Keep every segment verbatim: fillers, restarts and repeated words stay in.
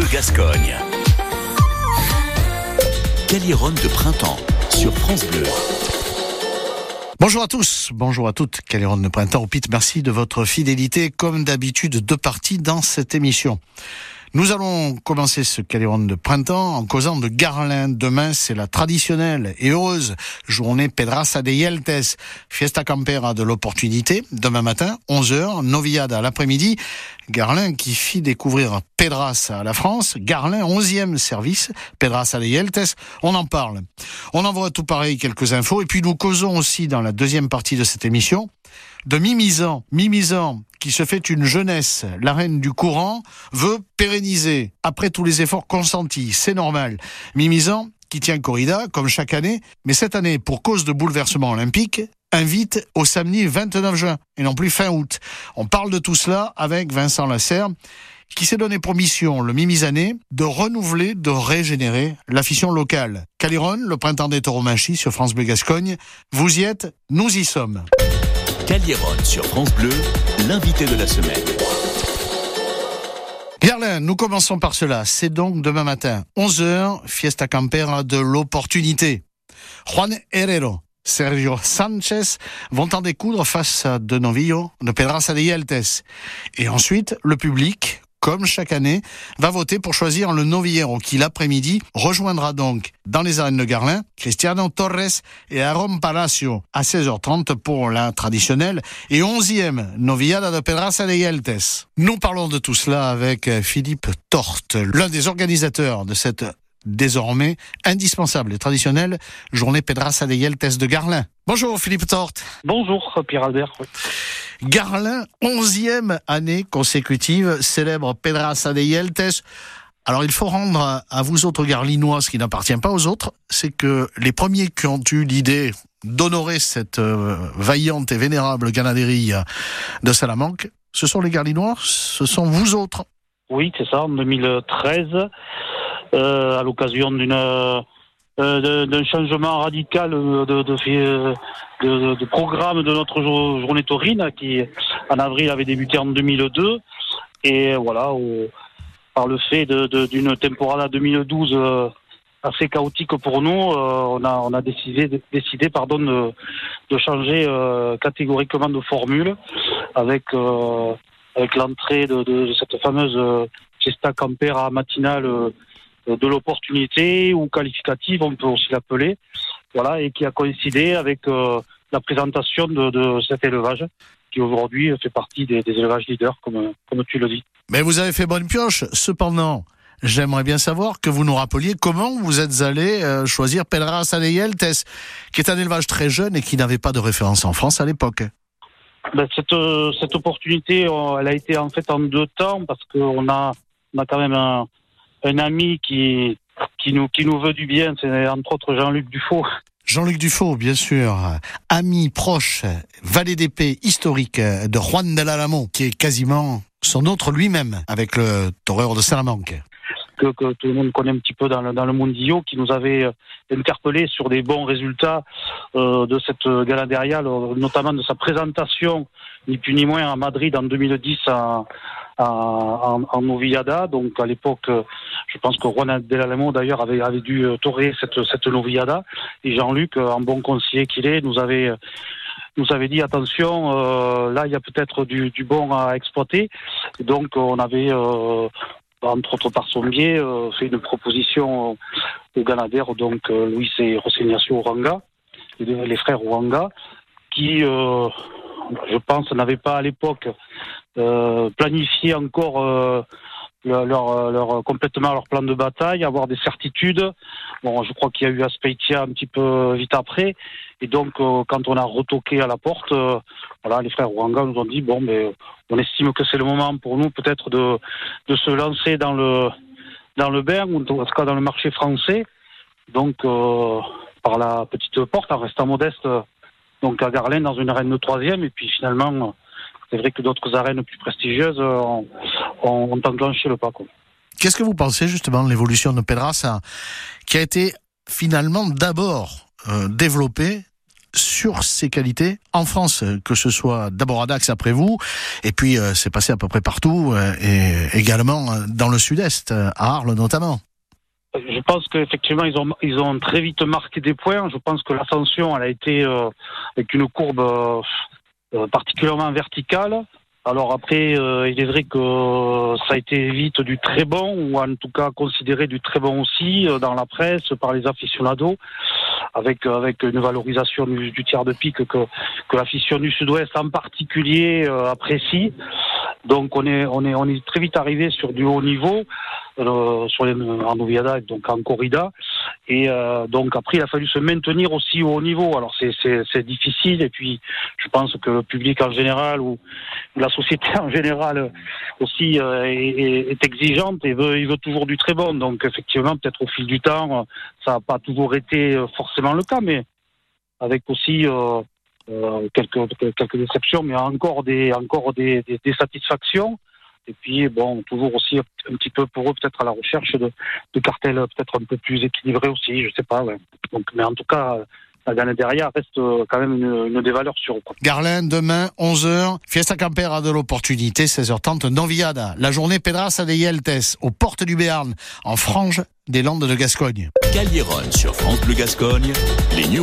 Gascogne. Caliron de printemps sur France Bleu. Bonjour à tous, bonjour à toutes. Caliron de printemps au P I T, merci de votre fidélité. Comme d'habitude, deux parties dans cette émission. Nous allons commencer ce Caliron de printemps en causant de Garlin. Demain, c'est la traditionnelle et heureuse journée Pedraza de Yeltes, Fiesta Campera de l'opportunité. Demain matin, onze heures, Noviada à l'après-midi. Garlin qui fit découvrir Pedraza à la France. Garlin, onzième service, Pedraza de Yeltes. On en parle. On envoie tout pareil quelques infos. Et puis nous causons aussi dans la deuxième partie de cette émission de Mimizan. Mimizan qui se fait une jeunesse. La reine du courant veut pérenniser après tous les efforts consentis. C'est normal. Mimizan qui tient corrida comme chaque année, mais cette année, pour cause de bouleversement olympique, invite au samedi vingt-neuf juin et non plus fin août. On parle de tout cela avec Vincent Lasserre, qui s'est donné pour mission, le Mimizanais, de renouveler, de régénérer l'affection locale. Caliron, le printemps des tauromachie sur France Bleu Gascogne. Vous y êtes, nous y sommes. Caliron sur France Bleu, l'invité de la semaine. Garlin, nous commençons par cela. C'est donc demain matin, onze heures, Fiesta Campera de l'opportunité. Juan Herrero, Sergio Sanchez vont en découdre face à de novillo de Pedraza de Yeltes. Et ensuite, le public, comme chaque année, va voter pour choisir le novillero qui, l'après-midi, rejoindra donc dans les arènes de Garlin Cristiano Torres et Aaron Palacio à seize heures trente pour la traditionnelle et onzième novillada de Pedraza de Yeltes. Nous parlons de tout cela avec Philippe Torte, l'un des organisateurs de cette désormais indispensable et traditionnelle journée Pedraza de Yeltes de Garlin. Bonjour Philippe Torte. Bonjour Pierre Albert. Oui. Garlin, onzième année consécutive, célèbre Pedraza de Yeltes. Alors il faut rendre à vous autres Garlinois ce qui n'appartient pas aux autres, c'est que les premiers qui ont eu l'idée d'honorer cette euh, vaillante et vénérable ganaderie de Salamanque, ce sont les Garlinois, ce sont vous autres. Oui, c'est ça, en deux mille treize, euh, à l'occasion d'une... Euh, d'un changement radical de, de, de, de, de programme de notre journée taurine qui, en avril, avait débuté en deux mille deux. Et voilà, au, par le fait de, de, d'une temporada deux mille douze euh, assez chaotique pour nous, euh, on a, on a décidé, décidé pardon, de, de changer euh, catégoriquement de formule avec, euh, avec l'entrée de, de, de cette fameuse euh, Fiesta Campera matinale euh, de l'opportunité ou qualificative, on peut aussi l'appeler, voilà, et qui a coïncidé avec euh, la présentation de, de cet élevage qui aujourd'hui fait partie des, des élevages leaders, comme, comme tu le dis. Mais vous avez fait bonne pioche. Cependant, j'aimerais bien savoir que vous nous rappeliez comment vous êtes allé euh, choisir Pedraza de Yeltes, qui est un élevage très jeune et qui n'avait pas de référence en France à l'époque. Ben, cette, cette opportunité, elle a été en fait en deux temps, parce qu'on a, on a quand même un un ami qui, qui, nous, qui nous veut du bien, c'est entre autres Jean-Luc Dufaux. Jean-Luc Dufaux, bien sûr, ami proche, valet d'épée historique de Juan de l'Alamo, qui est quasiment son autre lui-même, avec le toreur de Salamanque. Que, que tout le monde connaît un petit peu dans le, dans le Mondillo, qui nous avait interpellé sur des bons résultats euh, de cette ganaderia, notamment de sa présentation, ni plus ni moins, à Madrid en deux mille dix à, à, en, en novillada. Donc à l'époque, je pense que Juan de l'Alamo d'ailleurs avait, avait dû torer cette, cette novillada. Et Jean-Luc, en bon conseiller qu'il est, nous avait... nous avait dit attention, euh, là il y a peut-être du, du bon à exploiter. Et donc on avait... Euh, entre autres par son biais, euh, fait une proposition aux Ganadères, donc euh, Luis et José Ignacio Uranga, les, les frères Uranga, qui, euh, je pense, n'avaient pas à l'époque euh, planifié encore euh, leur, leur, leur, complètement leur plan de bataille, avoir des certitudes. Bon, je crois qu'il y a eu Aspeitia un petit peu vite après, et donc euh, quand on a retoqué à la porte, euh, voilà, les frères Uranga nous ont dit bon, mais on estime que c'est le moment pour nous peut-être de, de se lancer dans le dans le bain, ou en tout cas dans le marché français. Donc euh, par la petite porte, en restant modeste, donc à Garlin dans une arène de troisième, et puis finalement, c'est vrai que d'autres arènes plus prestigieuses ont, ont, ont enclenché le pas, quoi. Qu'est-ce que vous pensez justement de l'évolution de Pedraza, qui a été finalement d'abord euh, développée sur ses qualités en France, que ce soit d'abord à Dax après vous, et puis euh, c'est passé à peu près partout, euh, et également dans le sud-est, à Arles notamment. Je pense qu'effectivement, ils ont, ils ont très vite marqué des points. Je pense que l'ascension, elle a été euh, avec une courbe euh, particulièrement verticale. Alors après, euh, il est vrai que ça a été vite du très bon, ou en tout cas considéré du très bon aussi, euh, dans la presse, par les aficionados, avec avec une valorisation du, du tiers de pique que, que l'afition du Sud-Ouest en particulier euh, apprécie. Donc on est on est on est très vite arrivé sur du haut niveau, euh, sur les, en Noviada et donc en corrida, et euh, donc après il a fallu se maintenir aussi au haut niveau. Alors c'est c'est c'est difficile, et puis je pense que le public en général, ou, ou la société en général aussi euh, est, est exigeante et veut il veut toujours du très bon. Donc effectivement, peut-être au fil du temps, ça n'a pas toujours été forcément le cas, mais avec aussi euh, Euh, quelques quelques déceptions, mais encore des encore des, des, des satisfactions. Et puis bon, toujours aussi un petit peu pour eux peut-être à la recherche de, de cartels peut-être un peu plus équilibrés aussi, je sais pas. Ouais. Donc, mais en tout cas, la Gana derrière reste quand même une, une des valeurs sûres. Garlin, demain, onze heures, Fiesta Campera de l'opportunité, seize heures trente, Noviada. La journée Pedraza de Yeltes, aux portes du Béarn, en frange des Landes de Gascogne. Caliron sur France Bleu Gascogne, les news.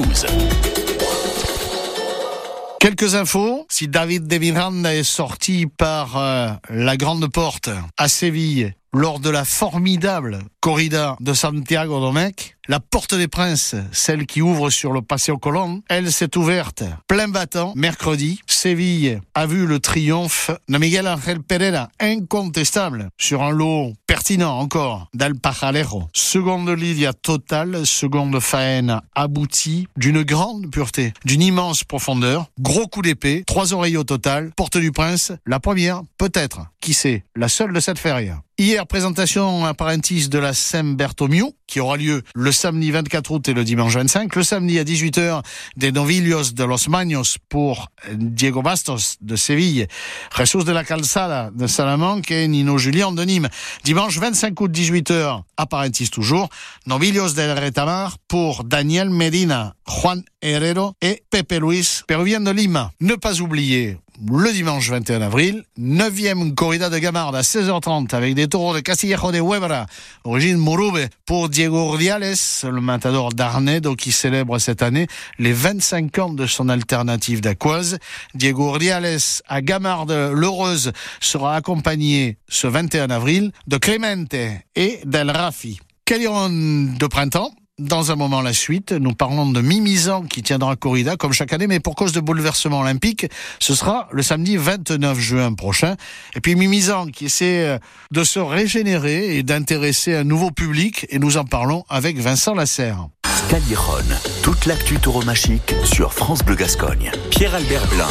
Quelques infos. Si David de Miranda est sorti par euh, la grande porte à Séville lors de la formidable corrida de Santiago Domecq, la Porte des Princes, celle qui ouvre sur le Paseo Colón, elle s'est ouverte plein battant mercredi. Séville a vu le triomphe de Miguel Ángel Pereira, incontestable, sur un lot pertinent encore d'Al Pajalero. Seconde lidia totale, seconde faena aboutie, d'une grande pureté, d'une immense profondeur, gros coup d'épée, trois oreilles au total, Porte du Prince, la première, peut-être, qui sait, la seule de cette feria. Hier, présentation apparentis de la Saint Bertomeu, qui aura lieu le samedi vingt-quatre août et le dimanche vingt-cinq. Le samedi à dix-huit heures, des Novillos de los Maños pour Diego Bastos de Séville, Jesús de la Calzada de Salamanque et Nino Julián de Nîmes. Dimanche vingt-cinq août, dix-huit heures, apparentis toujours, Novillos del Retamar pour Daniel Medina, Juan Herrero et Pepe Luis, péruvien de Lima. Ne pas oublier le dimanche vingt et un avril, neuvième corrida de Gamarde à seize heures trente avec des taureaux de Castillejo de Huebra, origine Murube, pour Diego Urdiales, le matador d'Arnedo qui célèbre cette année les vingt-cinq ans de son alternative d'Aquoise. Diego Urdiales à Gamarde l'Heureuse sera accompagné ce vingt et un avril de Clemente et d'El Rafi. Caliron de printemps. Dans un moment, la suite, nous parlons de Mimizan qui tiendra corrida comme chaque année, mais pour cause de bouleversement olympique, ce sera le samedi vingt-neuf juin prochain. Et puis Mimizan qui essaie de se régénérer et d'intéresser un nouveau public, et nous en parlons avec Vincent Lasserre. Caliron, toute l'actu tauromachique sur France Bleu Gascogne. Pierre-Albert Blin.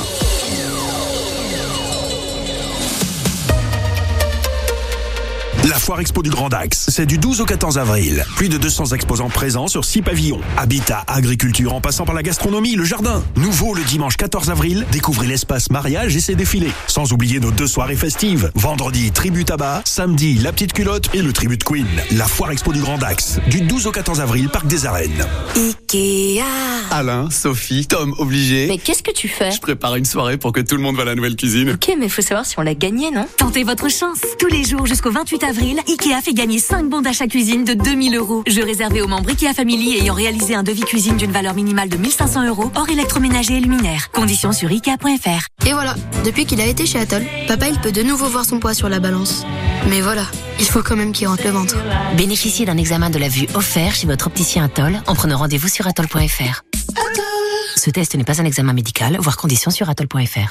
La Foire Expo du Grand Dax, c'est du douze au quatorze avril. Plus de deux cents exposants présents sur six pavillons. Habitat, agriculture, en passant par la gastronomie, le jardin. Nouveau le dimanche quatorze avril, découvrez l'espace mariage et ses défilés. Sans oublier nos deux soirées festives. Vendredi, Tribu Tabac. Samedi, La Petite Culotte et le Tribut Queen. La Foire Expo du Grand Dax, du douze au quatorze avril, Parc des Arènes. Ikea. Alain, Sophie, Tom, obligé. Mais qu'est-ce que tu fais? Je prépare une soirée pour que tout le monde voit la nouvelle cuisine. Ok, mais faut savoir si on l'a gagné, non? Tentez votre chance. Tous les jours jusqu'au vingt-huit avril, Ikea fait gagner cinq bons d'achat cuisine de deux mille euros. Jeu réservé aux membres Ikea Family ayant réalisé un devis cuisine d'une valeur minimale de mille cinq cents euros, hors électroménager et luminaire. Conditions sur ikea point f r. Et voilà, depuis qu'il a été chez Atoll, papa il peut de nouveau voir son poids sur la balance. Mais voilà, il faut quand même qu'il rentre le ventre. Bénéficiez d'un examen de la vue offert chez votre opticien Atoll en prenant rendez-vous sur atoll point f r. Ce test n'est pas un examen médical, voire conditions sur atoll point f r.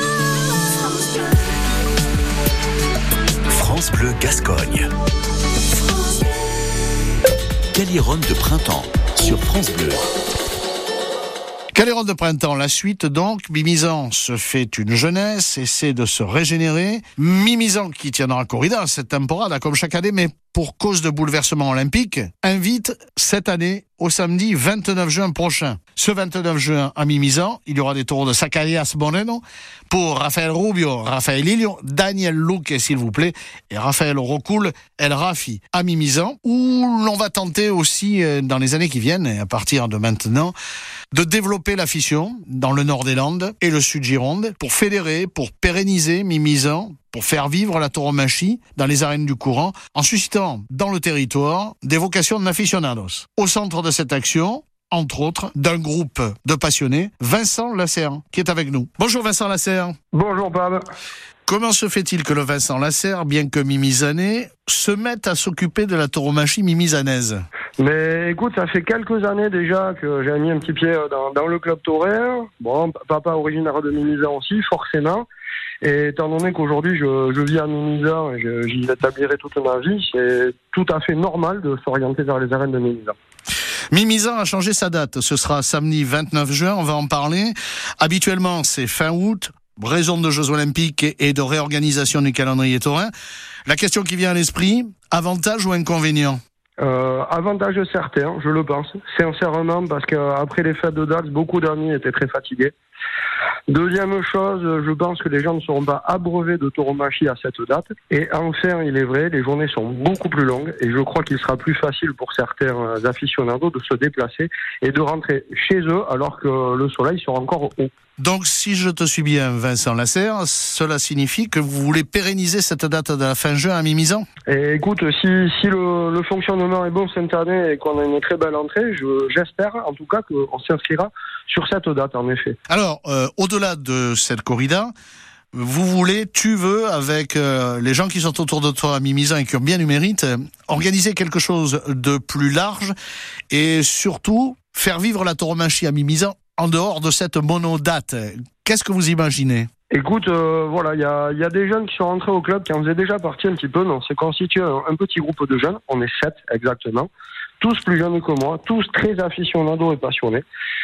France Bleu Gascogne. Caliron de printemps sur France Bleu. Caliron de printemps, la suite donc. Mimizan se fait une jeunesse, essaie de se régénérer. Mimizan qui tiendra corrida cette temporada comme chaque année, mais pour cause de bouleversement olympique, invite cette année au samedi vingt-neuf juin prochain. Ce vingt-neuf juin à Mimizan, il y aura des taureaux de Zacarias Moreno pour Rafael Rubio, Rafael Lillo, Daniel Luque, s'il vous plaît, et Rafael Rocul El Rafi à Mimizan, où l'on va tenter aussi, dans les années qui viennent, et à partir de maintenant, de développer l'affection dans le nord des Landes et le sud Gironde pour fédérer, pour pérenniser Mimizan, pour faire vivre la tauromachie dans les arènes du courant, en suscitant dans le territoire des vocations d'aficionados. Au centre de cette action, entre autres, d'un groupe de passionnés, Vincent Lasserre, qui est avec nous. Bonjour Vincent Lasserre. Bonjour Pab. Comment se fait-il que le Vincent Lasserre, bien que mimizanais, se mette à s'occuper de la tauromachie mimizanaise ? Mais écoute, ça fait quelques années déjà que j'ai mis un petit pied dans, dans le club taureau. Bon, papa originaire de Mimizan aussi, forcément. Et étant donné qu'aujourd'hui je, je vis à Mimizan et je, j'y établirai toute ma vie, c'est tout à fait normal de s'orienter vers les arènes de Mimizan. Mimizan a changé sa date. Ce sera samedi vingt-neuf juin, on va en parler. Habituellement, c'est fin août, raison de Jeux Olympiques et de réorganisation du calendrier taurin. La question qui vient à l'esprit, avantage ou inconvénient ? Euh, avantage certain, je le pense, sincèrement, parce qu'après les fêtes de Dax, beaucoup d'amis étaient très fatigués. Deuxième chose, je pense que les gens ne seront pas abreuvés de tauromachie à cette date. Et enfin, il est vrai, les journées sont beaucoup plus longues et je crois qu'il sera plus facile pour certains aficionados de se déplacer et de rentrer chez eux alors que le soleil sera encore haut. Donc, si je te suis bien, Vincent Lasserre, cela signifie que vous voulez pérenniser cette date de la fin juin à Mimizan ? Et écoute, si, si le, le fonctionnement est bon cette année et qu'on a une très belle entrée, je, j'espère en tout cas qu'on s'inscrira sur cette date, en effet. Alors, euh, au-delà de cette corrida, vous voulez, tu veux, avec euh, les gens qui sont autour de toi à Mimizan et qui ont bien du mérite, euh, organiser quelque chose de plus large et surtout faire vivre la tauromachie à Mimizan en dehors de cette monodate. Qu'est-ce que vous imaginez ? Écoute, euh, voilà, il y a, y a des jeunes qui sont rentrés au club qui en faisaient déjà partie un petit peu. On s'est constitué un, un petit groupe de jeunes, on est sept exactement, tous plus jeunes que moi, tous très aficionados et passionnés.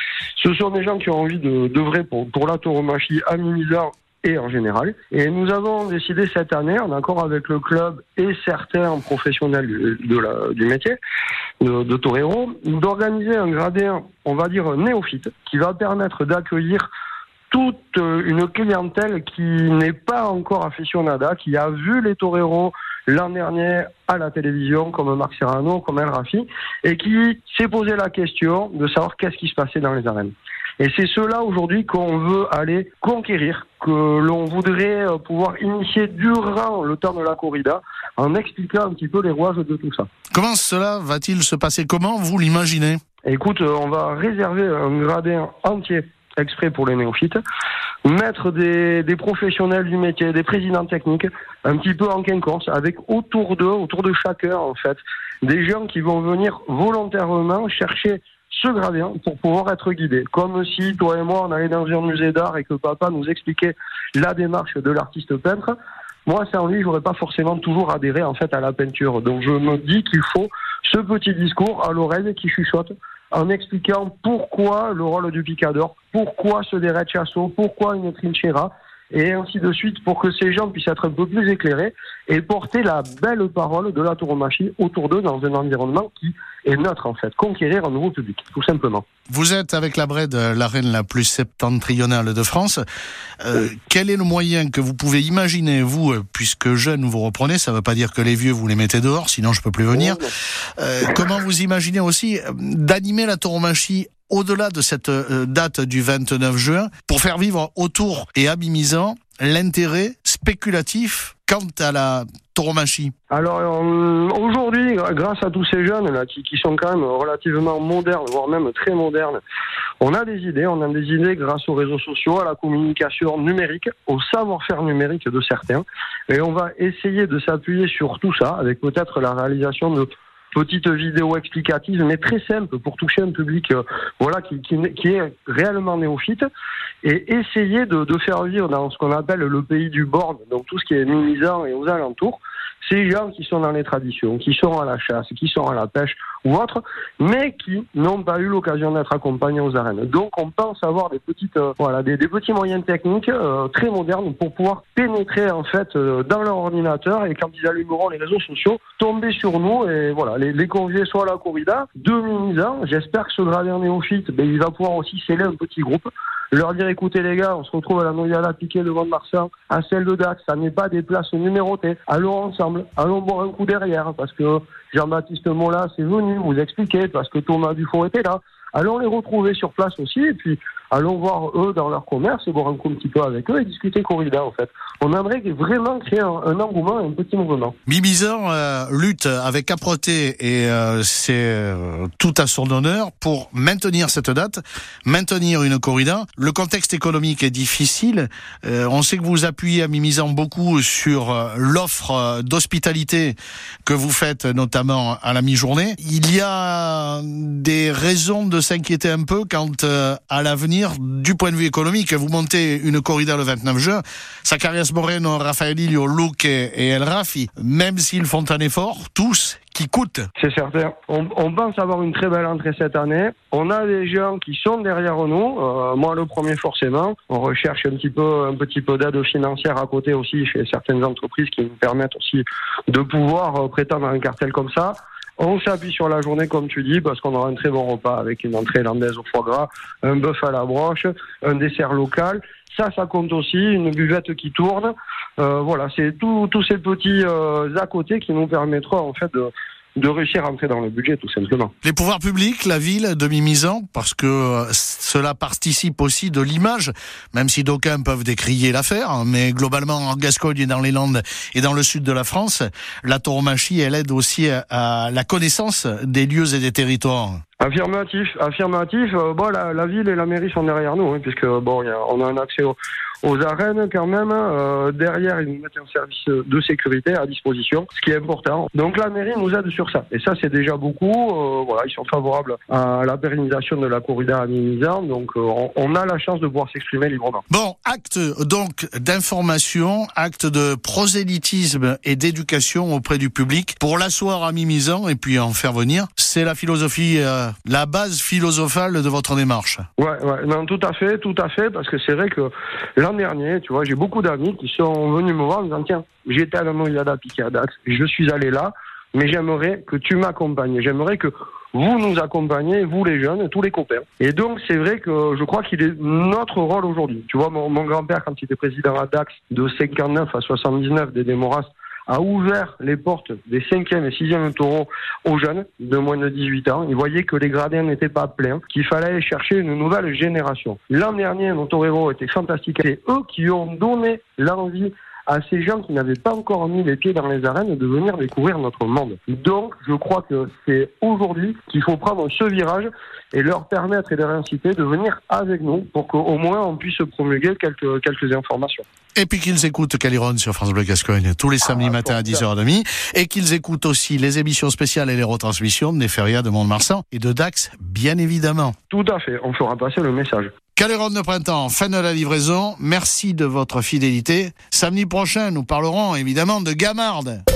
Ce sont des gens qui ont envie de d'œuvrer pour, pour la tauromachie à Mimizan et en général. Et nous avons décidé cette année, en accord avec le club et certains professionnels de, de la, du métier, de, de torero, d'organiser un gradin, on va dire néophyte, qui va permettre d'accueillir toute une clientèle qui n'est pas encore aficionada, qui a vu les toreros l'an dernier à la télévision, comme Marc Serrano, comme El Rafi, et qui s'est posé la question de savoir qu'est-ce qui se passait dans les arènes. Et c'est cela aujourd'hui qu'on veut aller conquérir, que l'on voudrait pouvoir initier durant le temps de la corrida, en expliquant un petit peu les rouages de tout ça. Comment cela va-t-il se passer ? Comment vous l'imaginez ? Écoute, on va réserver un gradin entier exprès pour les néophytes, mettre des, des professionnels du métier, des présidents techniques, un petit peu en quinconce, avec autour d'eux, autour de chacun en fait, des gens qui vont venir volontairement chercher ce gradin pour pouvoir être guidés. Comme si toi et moi on allait dans un musée d'art et que papa nous expliquait la démarche de l'artiste peintre. Moi, sans lui, j'aurais pas forcément toujours adhéré en fait à la peinture. Donc je me dis qu'il faut ce petit discours à l'oreille qui chuchote, en expliquant pourquoi le rôle du picador, pourquoi ce derechasso, pourquoi une trinchera, et ainsi de suite, pour que ces gens puissent être un peu plus éclairés et porter la belle parole de la tauromachie autour d'eux dans un environnement qui est neutre en fait, conquérir un nouveau public, tout simplement. Vous êtes avec la Brède, l'arène la plus septentrionale de France. Euh, oui. Quel est le moyen que vous pouvez imaginer, vous, puisque jeune vous reprenez, ça ne veut pas dire que les vieux vous les mettez dehors, sinon je ne peux plus venir. Euh, comment vous imaginez aussi d'animer la tauromachie au-delà de cette date du vingt-neuf juin, pour faire vivre autour et à Mimizan l'intérêt spéculatif quant à la tauromachie? Alors euh, aujourd'hui, grâce à tous ces jeunes là qui, qui sont quand même relativement modernes, voire même très modernes, on a des idées, on a des idées grâce aux réseaux sociaux, à la communication numérique, au savoir-faire numérique de certains, et on va essayer de s'appuyer sur tout ça, avec peut-être la réalisation de petite vidéo explicative, mais très simple pour toucher un public euh, voilà, qui, qui, qui est réellement néophyte, et essayer de, de faire vivre dans ce qu'on appelle le pays du borne, donc tout ce qui est Mimizan et aux alentours, ces gens qui sont dans les traditions, qui sont à la chasse, qui sont à la pêche ou autre, mais qui n'ont pas eu l'occasion d'être accompagnés aux arènes. Donc on pense avoir des petites, euh, voilà, des, des petits moyens techniques euh, très modernes pour pouvoir pénétrer en fait euh, dans leur ordinateur et quand ils allumeront les réseaux sociaux, tomber sur nous et voilà, les, les convier soit à la corrida de Mimizan. J'espère que ce gradin néophyte, ben, il va pouvoir aussi sceller un petit groupe. Leur dire, écoutez les gars, on se retrouve à la Noyala piquée devant Marsan, à celle de Dax, ça n'est pas des places numérotées. Allons ensemble, allons boire un coup derrière, parce que Jean-Baptiste Molas est venu vous expliquer, parce que Thomas Dufour était là. Allons les retrouver sur place aussi, et puis allons voir eux dans leur commerce, boire un coup un petit peu avec eux et discuter corrida en fait. On aimerait vraiment créer un, un engouement et un petit mouvement. Mimizan euh, lutte avec âpreté et euh, c'est euh, tout à son honneur pour maintenir cette date, maintenir une corrida. Le contexte économique est difficile. Euh, on sait que vous appuyez à Mimizan beaucoup sur euh, l'offre euh, d'hospitalité que vous faites notamment à la mi-journée. Il y a des raisons de s'inquiéter un peu quant euh, à l'avenir du point de vue économique. Vous montez une corrida le vingt-neuf juin, Zacarias Moreno, Rafaelillo, Luque et El Rafi, même s'ils font un effort, tous, qui coûtent. C'est certain. On, on pense avoir une très belle entrée cette année. On a des gens qui sont derrière nous. Euh, moi, le premier, forcément. On recherche un petit peu, un petit peu d'aide financière à côté aussi chez certaines entreprises qui nous permettent aussi de pouvoir prétendre à un cartel comme ça. On s'appuie sur la journée, comme tu dis, parce qu'on aura un très bon repas avec une entrée landaise au foie gras, un bœuf à la broche, un dessert local. Ça, ça compte aussi, une buvette qui tourne. Euh, voilà, c'est tous ces petits euh, à côté qui nous permettront en fait de, de réussir à entrer dans le budget, tout simplement. Les pouvoirs publics, la ville de Mimizan, parce que cela participe aussi de l'image, même si d'aucuns peuvent décrier l'affaire, mais globalement en Gascogne et dans les Landes et dans le sud de la France, la tauromachie, elle aide aussi à la connaissance des lieux et des territoires. Affirmatif, affirmatif. Euh, bon, la, la ville et la mairie sont derrière nous, hein, puisque bon, y a, on a un accès au, aux arènes quand même. Euh, derrière, ils nous mettent un service de sécurité à disposition, ce qui est important. Donc la mairie nous aide sur ça, et ça c'est déjà beaucoup. Euh, voilà, ils sont favorables à la pérennisation de la corrida à Mimizan, donc euh, on, on a la chance de pouvoir s'exprimer librement. Bon, acte donc d'information, acte de prosélytisme et d'éducation auprès du public pour l'asseoir à Mimizan et puis en faire venir. C'est la philosophie. Euh, la base philosophale de votre démarche. Ouais, ouais, non, tout à fait, tout à fait, parce que c'est vrai que l'an dernier, tu vois, j'ai beaucoup d'amis qui sont venus me voir en me disant, tiens, j'étais à la Noyada piquée à Dax, je suis allé là, mais j'aimerais que tu m'accompagnes, j'aimerais que vous nous accompagnez, vous les jeunes, tous les copains. Et donc, c'est vrai que je crois qu'il est notre rôle aujourd'hui. Tu vois, mon, mon grand-père, quand il était président à Dax, de cinquante-neuf à soixante-dix-neuf, des Démoras, a ouvert les portes des cinquième et sixième taureaux aux jeunes de moins de dix-huit ans. Ils voyaient que les gradins n'étaient pas pleins, qu'il fallait aller chercher une nouvelle génération. L'an dernier, nos toreros étaient fantastiques. C'est eux qui ont donné l'envie à ces gens qui n'avaient pas encore mis les pieds dans les arènes de venir découvrir notre monde. Donc, je crois que c'est aujourd'hui qu'il faut prendre ce virage et leur permettre et leur inciter de venir avec nous pour qu'au moins on puisse promulguer quelques, quelques informations. Et puis qu'ils écoutent Caliron sur France Bleu Gascogne tous les samedis ah, matins à dix heures trente et qu'ils écoutent aussi les émissions spéciales et les retransmissions des férias de Mont-de-Marsan et de Dax, bien évidemment. Tout à fait, on fera passer le message. Caliron de printemps, fin de la livraison. Merci de votre fidélité. Samedi prochain, nous parlerons évidemment de Gamarde.